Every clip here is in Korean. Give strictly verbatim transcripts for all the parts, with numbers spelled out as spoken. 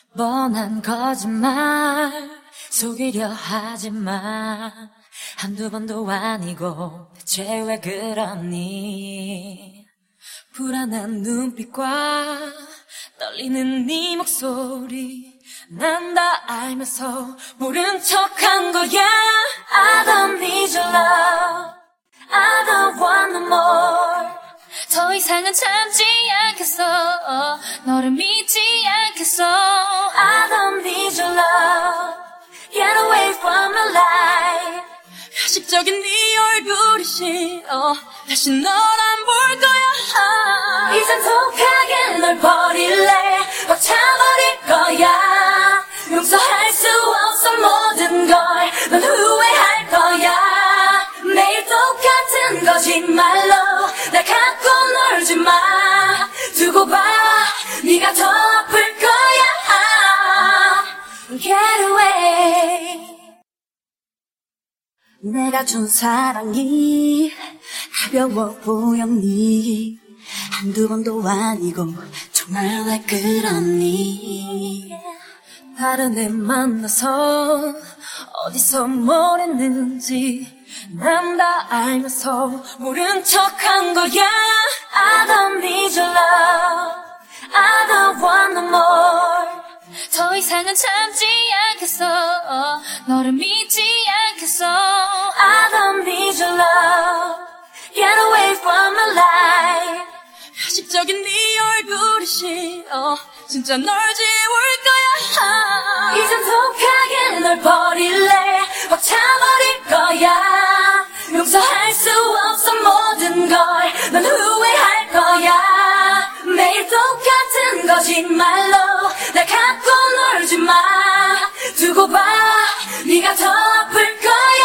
뻔한 거짓말 속이려 하지마. 한두 번도 아니고 대체 왜 그러니. 불안한 눈빛과 떨리는 네 목소리 난 다 알면서 모른 척한 거야. I don't need your love, I don't want no more. 더 이상은 참지 않겠어, 너를 믿지 않겠어. I don't need your love, get away from my life. 가식적인 네 얼굴이 싫어, 다시 널 안 볼 거야. 이젠 독하게 널 버릴래, 꽉 차버릴 거야. 용서할 수 없어 모든 걸 넌 후회할 거야. 매일 똑같은 거짓말로 날 갖고 놀지 마. 두고 봐, 네가 더 아플 거야. Get away. 내가 준 사랑이 가벼워 보였니. 한두 번도 아니고 정말 왜 그러니. 다른 애 만나서 어디서 뭘 했는지 난 다 알면서 모른 척한 거야. I don't need your love, I don't want no more. 더 이상은 참지 않겠어, 너를 믿지 않겠어. I don't need your love, get away from my life. 가식적인 네 얼굴이 싫어, 진짜 널 지울 거야. 이젠 독하게 널 버릴래, 꽉 차버릴 거야. 용서할 수 없어 모든 걸 넌 후회할 거야. 매일 똑같은 거짓말로 날 갖고 놀지 마. 두고 봐, 네가 더 아플 거야.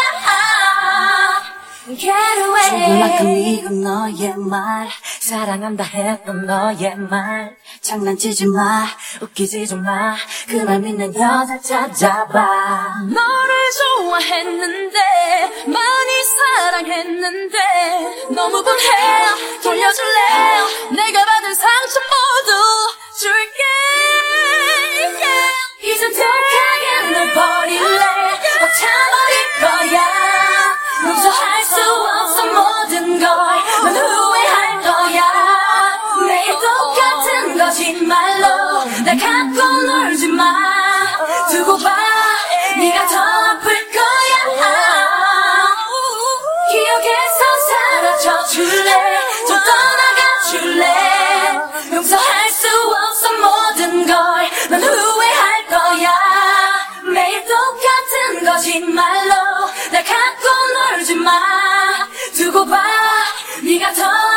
Get away. 조금만큼 익은 너의 말, 사랑한다 했던 너의 말, 장난치지 마, 웃기지 좀 마. 그 말 믿는 여자 찾아봐. 너를 좋아했는데, 많이 사랑했는데, 너무 분해. 돌려줄래, 내가 받은 상처 모두 줄게. Yeah. 이젠 독하게 널 버릴래, 꽉 차버릴 거야. 용서할 수 없어 모든 걸 넌 후회할 거야. 매일 똑같은 거짓말로 날 갖고 놀지 마. 두고 봐, 네가 더 아플 거야. 기억에서 사라져 줄래, 좀 떠나가 줄래. 용서할 수 없어 모든 걸 넌 후회할 거야. 매일 똑같은 거짓말로 날 갖고 놀지 마. 두고 봐, 네가 더